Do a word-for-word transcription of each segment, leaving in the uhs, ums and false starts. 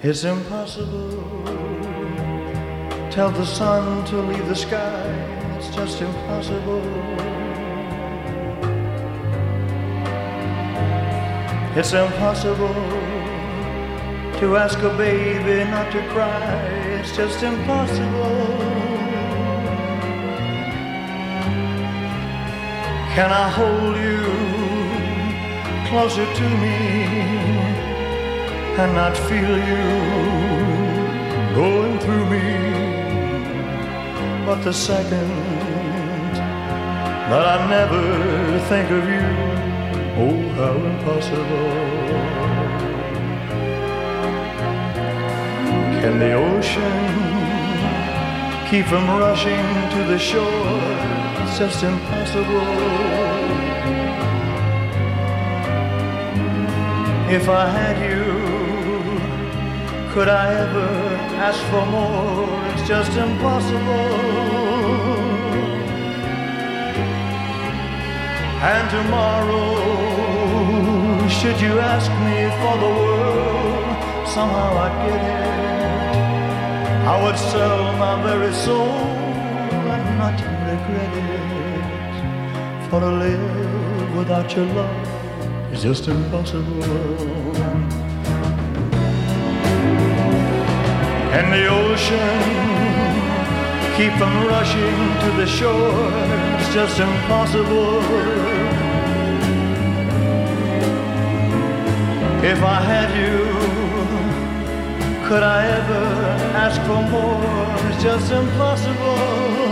It's impossible. Tell the sun to leave the sky. It's just impossible. It's impossible to ask a baby not to cry. It's just impossible. Can I hold you closer to me and not feel you going through me? But the second that I never think of you, oh, how impossible. Can the ocean keep from rushing to the shore? It's just impossible. If I had you, could I ever ask for more? It's just impossible. And tomorrow, should you ask me for the world, somehow I'd get it. I would sell my very soul and not regret it. For to live without your love is just impossible. And the ocean keep from rushing to the shore, it's just impossible. If I had you, could I ever ask for more? It's just impossible.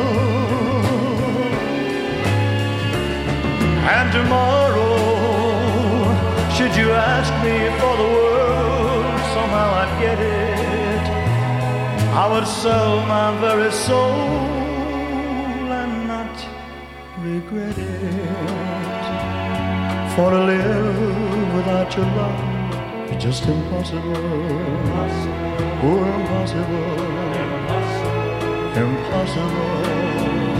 And tomorrow, should you ask me for the world, somehow I'd get it. I would sell my very soul and not regret it. For to live without your love is just impossible. Oh, impossible. Impossible.